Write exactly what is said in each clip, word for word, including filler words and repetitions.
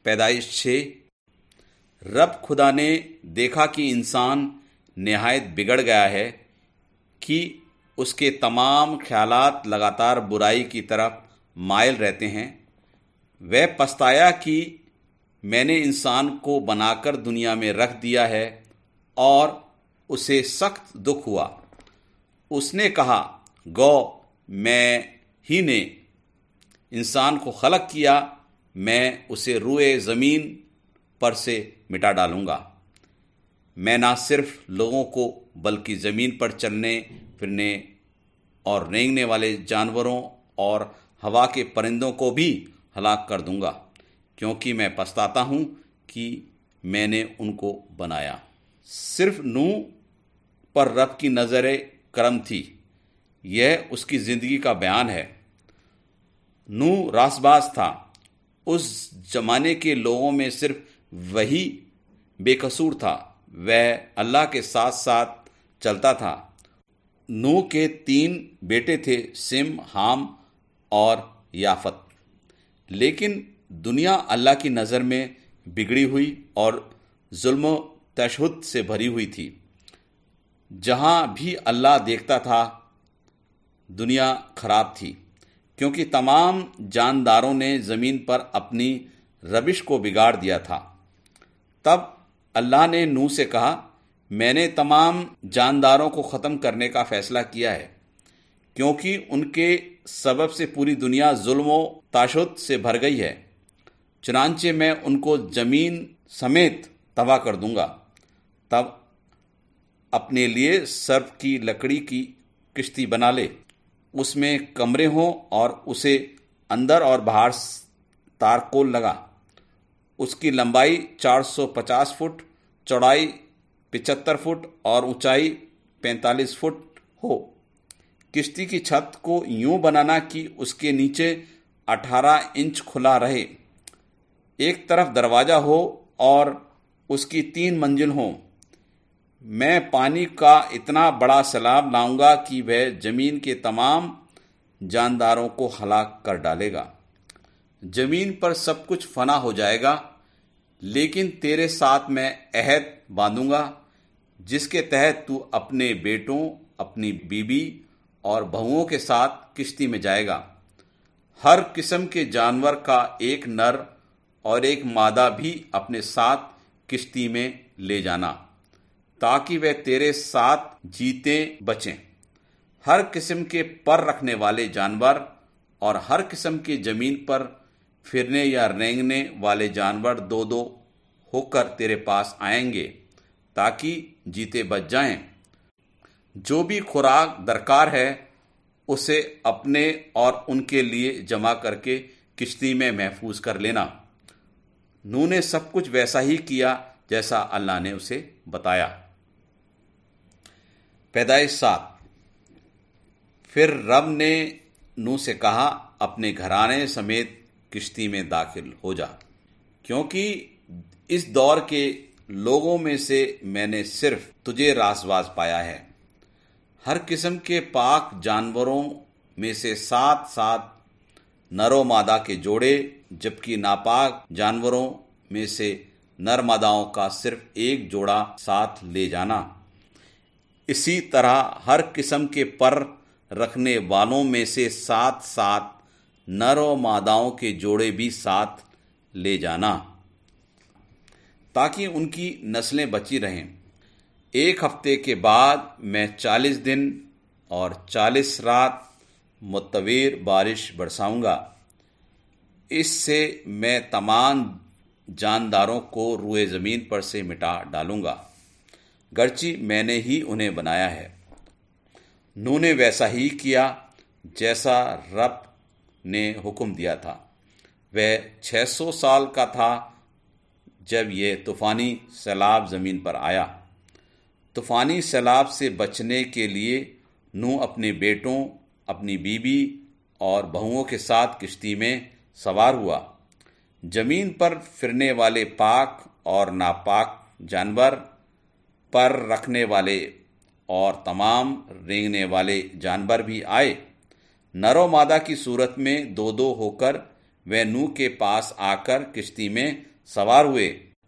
پیدائش چھ۔ رب خدا نے دیکھا کہ انسان نہایت بگڑ گیا ہے، کہ اس کے تمام خیالات لگاتار برائی کی طرف مائل رہتے ہیں۔ وہ پچھتایا کہ میں نے انسان کو بنا کر دنیا میں رکھ دیا ہے، اور اسے سخت دکھ ہوا۔ اس نے کہا، گو میں ہی نے انسان کو خلق کیا، میں اسے روئے زمین پر سے مٹا ڈالوں گا۔ میں نہ صرف لوگوں کو بلکہ زمین پر چلنے پھرنے اور رینگنے والے جانوروں اور ہوا کے پرندوں کو بھی ہلاک کر دوں گا، کیونکہ میں پچھتاتا ہوں کہ میں نے ان کو بنایا۔ صرف نوح پر رب کی نظر کرم تھی۔ یہ اس کی زندگی کا بیان ہے۔ نوح راست باز تھا۔ اس زمانے کے لوگوں میں صرف وہی بے قصور تھا۔ وہ اللہ کے ساتھ ساتھ چلتا تھا۔ نوح کے تین بیٹے تھے، سم، حام اور یافت۔ لیکن دنیا اللہ کی نظر میں بگڑی ہوئی اور ظلم و تشدد سے بھری ہوئی تھی۔ جہاں بھی اللہ دیکھتا تھا دنیا خراب تھی، کیونکہ تمام جانداروں نے زمین پر اپنی روش کو بگاڑ دیا تھا۔ تب اللہ نے نوح سے کہا، میں نے تمام جانداروں کو ختم کرنے کا فیصلہ کیا ہے، کیونکہ ان کے سبب سے پوری دنیا ظلم و تشدد سے بھر گئی ہے۔ چنانچہ میں ان کو زمین سمیت تباہ کر دوں گا۔ تب اپنے لیے سرف کی لکڑی کی کشتی بنا لے، اس میں کمرے ہوں اور اسے اندر اور باہر تارکول لگا۔ اس کی لمبائی چار سو پچاس فٹ، چوڑائی پچہتر فٹ اور اونچائی پینتالیس فٹ ہو۔ کشتی کی چھت کو یوں بنانا کہ اس کے نیچے اٹھارہ انچ کھلا رہے، ایک طرف دروازہ ہو اور اس کی تین منزل ہوں۔ میں پانی کا اتنا بڑا سیلاب لاؤں گا کہ وہ زمین کے تمام جانداروں کو ہلاک کر ڈالے گا۔ زمین پر سب کچھ فنا ہو جائے گا، لیکن تیرے ساتھ میں عہد باندھوں گا، جس کے تحت تو اپنے بیٹوں، اپنی بیوی اور بہوؤں کے ساتھ کشتی میں جائے گا۔ ہر قسم کے جانور کا ایک نر اور ایک مادہ بھی اپنے ساتھ کشتی میں لے جانا، تاکہ وہ تیرے ساتھ جیتے بچیں۔ ہر قسم کے پر رکھنے والے جانور اور ہر قسم کے زمین پر پھرنے یا رینگنے والے جانور دو دو ہو کر تیرے پاس آئیں گے، تاکہ جیتے بچ جائیں۔ جو بھی خوراک درکار ہے اسے اپنے اور ان کے لیے جمع کر کے کشتی میں محفوظ کر لینا۔ نوح نے سب کچھ ویسا ہی کیا جیسا اللہ نے اسے بتایا۔ پیدائش سات۔ پھر رب نے نوح سے کہا، اپنے گھرانے سمیت کشتی میں داخل ہو جا، کیونکہ اس دور کے لوگوں میں سے میں نے صرف تجھے راست باز پایا ہے۔ ہر قسم کے پاک جانوروں میں سے سات سات نر و مادہ کے جوڑے، جبکہ ناپاک جانوروں میں سے نر ماداؤں کا صرف ایک جوڑا ساتھ لے جانا۔ اسی طرح ہر قسم کے پر رکھنے والوں میں سے سات سات نر و ماداؤں کے جوڑے بھی ساتھ لے جانا، تاکہ ان کی نسلیں بچی رہیں۔ ایک ہفتے کے بعد میں چالیس دن اور چالیس رات متویر بارش برساؤں گا۔ اس سے میں تمام جانداروں کو روئے زمین پر سے مٹا ڈالوں گا، گرچہ میں نے ہی انہیں بنایا ہے۔ نوح نے ویسا ہی کیا جیسا رب نے حکم دیا تھا۔ وہ چھ سو سال کا تھا جب یہ طوفانی سیلاب زمین پر آیا۔ طوفانی سیلاب سے بچنے کے لیے نوح اپنے بیٹوں، اپنی بیوی اور بہوؤں کے ساتھ کشتی میں سوار ہوا۔ زمین پر پھرنے والے پاک اور ناپاک جانور، پر رکھنے والے اور تمام رینگنے والے جانور بھی آئے۔ نر و مادہ کی صورت میں دو دو ہو کر وہ نوح کے پاس آ کر کشتی میں سوار ہوئے۔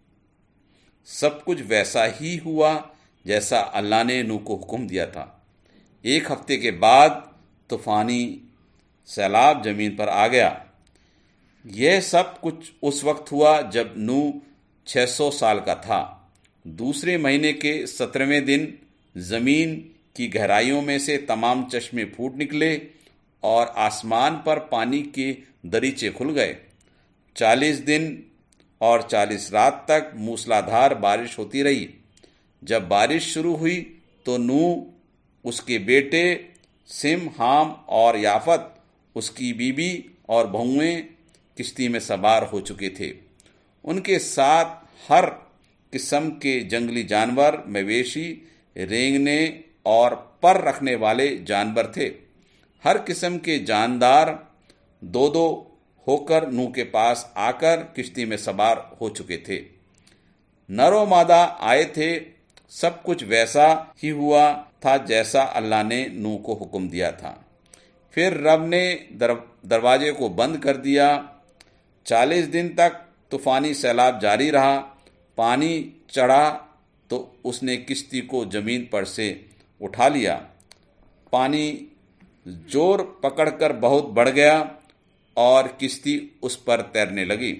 سب کچھ ویسا ہی ہوا جیسا اللہ نے نوح کو حکم دیا تھا۔ ایک ہفتے کے بعد طوفانی سیلاب زمین پر آ گیا۔ یہ سب کچھ اس وقت ہوا جب نوح چھ سو سال کا تھا۔ دوسرے مہینے کے سترہویں دن زمین کی گہرائیوں میں سے تمام چشمے پھوٹ نکلے اور آسمان پر پانی کے دریچے کھل گئے۔ چالیس دن اور چالیس رات تک موسلادھار بارش ہوتی رہی۔ جب بارش شروع ہوئی تو نوح، اس کے بیٹے سم، حام اور یافت، اس کی بیوی اور بہویں کشتی میں سوار ہو چکے تھے۔ ان کے ساتھ ہر قسم کے جنگلی جانور، مویشی، رینگنے اور پر رکھنے والے جانور تھے۔ ہر قسم کے جاندار دو دو ہو کر نوح کے پاس آ کر کشتی میں سوار ہو چکے تھے۔ نر و مادہ آئے تھے۔ سب کچھ ویسا ہی ہوا تھا جیسا اللہ نے نوح کو حکم دیا تھا۔ پھر رب نے دروازے کو بند کر دیا۔ چالیس دن تک طوفانی سیلاب جاری رہا۔ پانی چڑھا تو اس نے کشتی کو زمین پر سے اٹھا لیا۔ پانی زور پکڑ کر بہت بڑھ گیا اور کشتی اس پر تیرنے لگی۔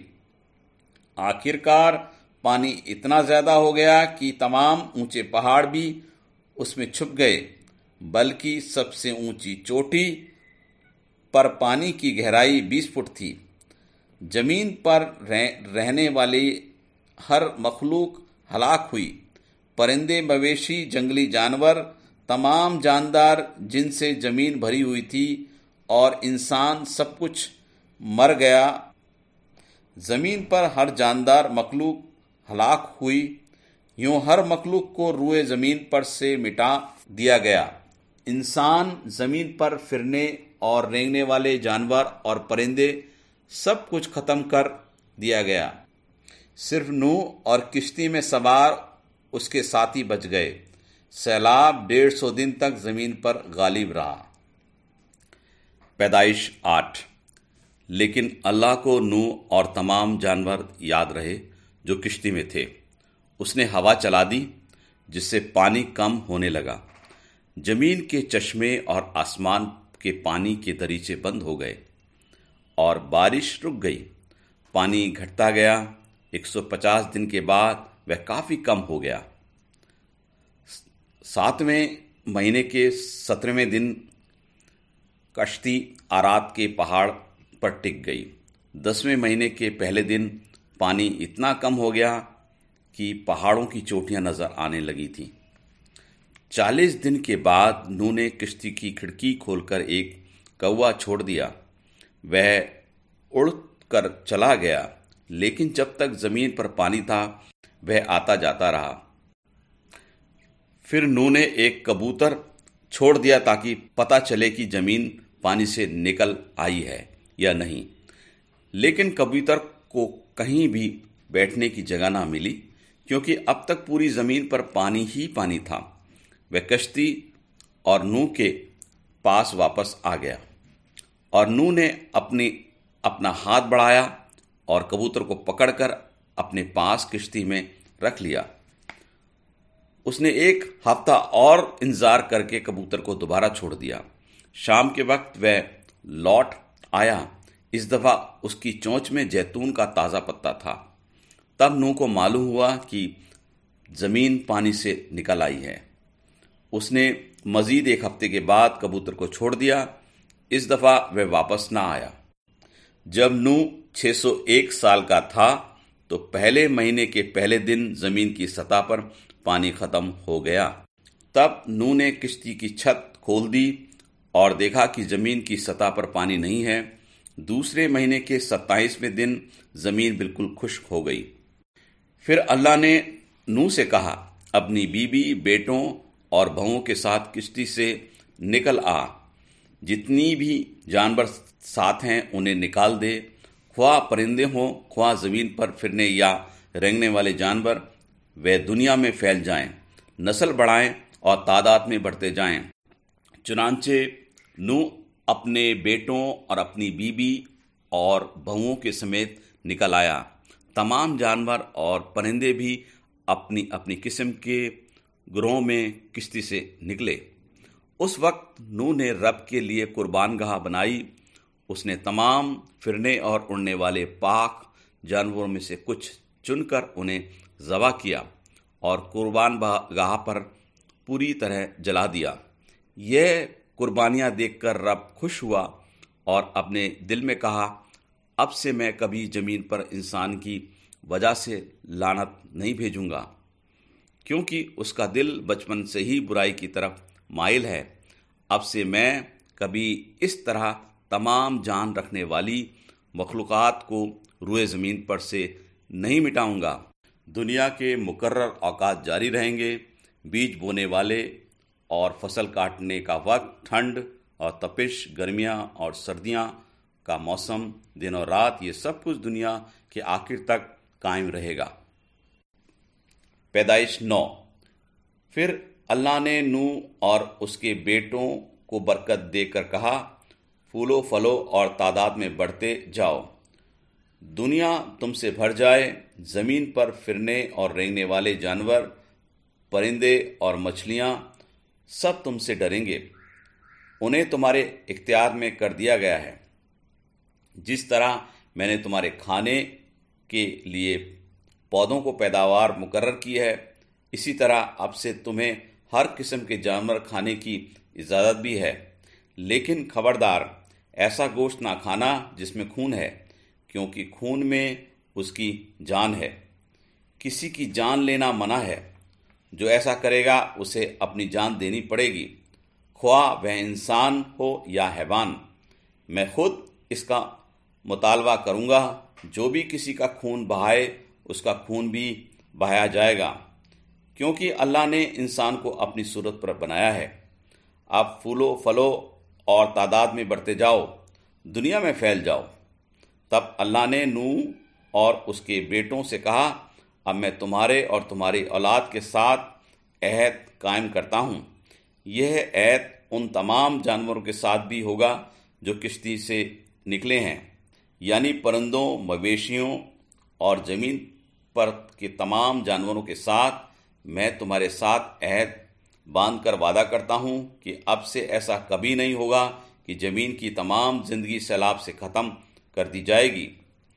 آخر کار پانی اتنا زیادہ ہو گیا کہ تمام اونچے پہاڑ بھی اس میں چھپ گئے، بلکہ سب سے اونچی چوٹی پر پانی کی گہرائی بیس فٹ تھی۔ زمین پر رہنے والی ہر مخلوق ہلاک ہوئی۔ پرندے، مویشی، جنگلی جانور، تمام جاندار جن سے زمین بھری ہوئی تھی اور انسان، سب کچھ مر گیا۔ زمین پر ہر جاندار مخلوق ہلاک ہوئی۔ یوں ہر مخلوق کو روئے زمین پر سے مٹا دیا گیا۔ انسان، زمین پر پھرنے اور رینگنے والے جانور اور پرندے، سب کچھ ختم کر دیا گیا۔ صرف نوح اور کشتی میں سوار اس کے ساتھی بچ گئے۔ سیلاب ڈیڑھ سو دن تک زمین پر غالب رہا۔ پیدائش آٹھ۔ لیکن اللہ کو نوح اور تمام جانور یاد رہے جو کشتی میں تھے۔ اس نے ہوا چلا دی جس سے پانی کم ہونے لگا۔ زمین کے چشمے اور آسمان کے پانی کے دریچے بند ہو گئے اور بارش رک گئی۔ پانی گھٹتا گیا۔ ایک سو پچاس دن کے بعد وہ کافی کم ہو گیا۔ ساتویں مہینے کے سترہویں دن کشتی آرات کے پہاڑ پر ٹک گئی۔ دسویں مہینے کے پہلے دن پانی اتنا کم ہو گیا کہ پہاڑوں کی چوٹیاں نظر آنے لگی تھیں۔ چالیس دن کے بعد نوح نے کشتی کی کھڑکی کھول کر ایک کوا چھوڑ دیا۔ وہ اڑ کر چلا گیا، لیکن جب تک زمین پر پانی تھا وہ آتا جاتا رہا۔ پھر نوح نے ایک کبوتر چھوڑ دیا تاکہ پتہ چلے کہ زمین پانی سے نکل آئی ہے یا نہیں، لیکن کبوتر کو کہیں بھی بیٹھنے کی جگہ نہ ملی کیونکہ اب تک پوری زمین پر پانی ہی پانی تھا۔ وہ کشتی اور نوح کے پاس واپس آ گیا، اور نوح نے اپنی اپنا ہاتھ بڑھایا اور کبوتر کو پکڑ کر اپنے پاس کشتی میں رکھ لیا۔ اس نے ایک ہفتہ اور انتظار کر کے کبوتر کو دوبارہ چھوڑ دیا۔ شام کے وقت وہ لوٹ آیا۔ اس دفعہ اس کی چونچ میں زیتون کا تازہ پتا تھا۔ تب نوح کو معلوم ہوا کہ زمین پانی سے نکل آئی ہے۔ اس نے مزید ایک ہفتے کے بعد کبوتر کو چھوڑ دیا۔ اس دفعہ وہ واپس نہ آیا۔ جب نوح چھ سو ایک سال کا تھا تو پہلے مہینے کے پہلے دن زمین کی سطح پر پانی ختم ہو گیا۔ تب نوح نے کشتی کی چھت کھول دی اور دیکھا کہ زمین کی سطح پر پانی نہیں ہے۔ دوسرے مہینے کے ستائیسویں دن زمین بالکل خشک ہو گئی۔ پھر اللہ نے نوح سے کہا، اپنی بیوی، بیٹوں اور بہوؤں کے ساتھ کشتی سے نکل آ۔ جتنی بھی جانور ساتھ ہیں انہیں نکال دے، خواہ پرندے ہوں خواہ زمین پر پھرنے یا رینگنے والے جانور، وہ دنیا میں پھیل جائیں، نسل بڑھائیں اور تعداد میں بڑھتے جائیں۔ چنانچہ نوح اپنے بیٹوں اور اپنی بیوی اور بہوؤں کے سمیت نکل آیا۔ تمام جانور اور پرندے بھی اپنی اپنی قسم کے گروہوں میں کشتی سے نکلے۔ اس وقت نوح نے رب کے لیے قربان گاہ بنائی۔ اس نے تمام پھرنے اور اڑنے والے پاک جانوروں میں سے کچھ چن کر انہیں ذبح کیا اور قربان گاہ پر پوری طرح جلا دیا۔ یہ قربانیاں دیکھ کر رب خوش ہوا اور اپنے دل میں کہا، اب سے میں کبھی زمین پر انسان کی وجہ سے لعنت نہیں بھیجوں گا، کیونکہ اس کا دل بچپن سے ہی برائی کی طرف مائل ہے۔ اب سے میں کبھی اس طرح تمام جان رکھنے والی مخلوقات کو روئے زمین پر سے نہیں مٹاؤں گا۔ دنیا کے مقرر اوقات جاری رہیں گے، بیج بونے والے اور فصل کاٹنے کا وقت، ٹھنڈ اور تپش، گرمیاں اور سردیاں کا موسم، دن اور رات، یہ سب کچھ دنیا کے آخر تک قائم رہے گا۔ پیدائش نو۔ پھر اللہ نے نوح اور اس کے بیٹوں کو برکت دے کر کہا، پھولو پھلو اور تعداد میں بڑھتے جاؤ، دنیا تم سے بھر جائے، زمین پر پھرنے اور رینگنے والے جانور، پرندے اور مچھلیاں سب تم سے ڈریں گے۔ انہیں تمہارے اختیار میں کر دیا گیا ہے، جس طرح میں نے تمہارے کھانے کے لیے پودوں کو پیداوار مقرر کی ہے، اسی طرح اب سے تمہیں ہر قسم کے جانور کھانے کی اجازت بھی ہے، لیکن خبردار، ایسا گوشت نہ کھانا جس میں خون ہے، کیونکہ خون میں اس کی جان ہے۔ کسی کی جان لینا منع ہے، جو ایسا کرے گا اسے اپنی جان دینی پڑے گی، خواہ وہ انسان ہو یا حیوان۔ میں خود اس کا مطالبہ کروں گا، جو بھی کسی کا خون بہائے اس کا خون بھی بہایا جائے گا، کیونکہ اللہ نے انسان کو اپنی صورت پر بنایا ہے۔ اب پھولو پھلو اور تعداد میں بڑھتے جاؤ، دنیا میں پھیل جاؤ۔ تب اللہ نے نوح اور اس کے بیٹوں سے کہا، اب میں تمہارے اور تمہاری اولاد کے ساتھ عہد قائم کرتا ہوں۔ یہ عہد ان تمام جانوروں کے ساتھ بھی ہوگا جو کشتی سے نکلے ہیں، یعنی پرندوں، مویشیوں اور زمین پر کے تمام جانوروں کے ساتھ میں تمہارے ساتھ عہد باندھ کر وعدہ کرتا ہوں کہ اب سے ایسا کبھی نہیں ہوگا کہ زمین کی تمام زندگی سیلاب سے ختم کر دی جائے گی۔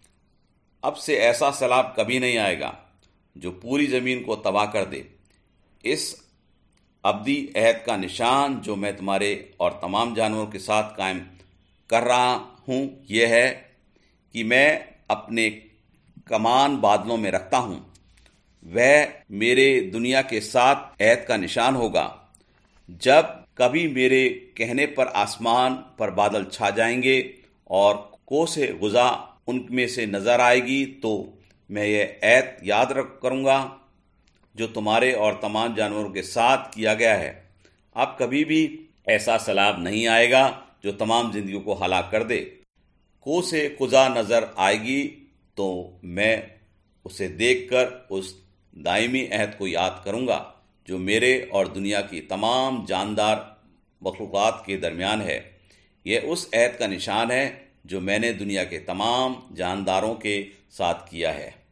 اب سے ایسا سیلاب کبھی نہیں آئے گا جو پوری زمین کو تباہ کر دے۔ اس ابدی عہد کا نشان جو میں تمہارے اور تمام جانوروں کے ساتھ قائم کر رہا ہوں یہ ہے کہ میں اپنے کمان بادلوں میں رکھتا ہوں، وہ میرے دنیا کے ساتھ عہد کا نشان ہوگا۔ جب کبھی میرے کہنے پر آسمان پر بادل چھا جائیں گے اور کوس غذا ان میں سے نظر آئے گی، تو میں یہ عہد یاد رکھ کروں گا جو تمہارے اور تمام جانوروں کے ساتھ کیا گیا ہے۔ اب کبھی بھی ایسا سیلاب نہیں آئے گا جو تمام زندگیوں کو ہلاک کر دے۔ کوس قزح نظر آئے گی تو میں اسے دیکھ کر اس دائمی عہد کو یاد کروں گا جو میرے اور دنیا کی تمام جاندار مخلوقات کے درمیان ہے۔ یہ اس عہد کا نشان ہے جو میں نے دنیا کے تمام جانداروں کے ساتھ کیا ہے۔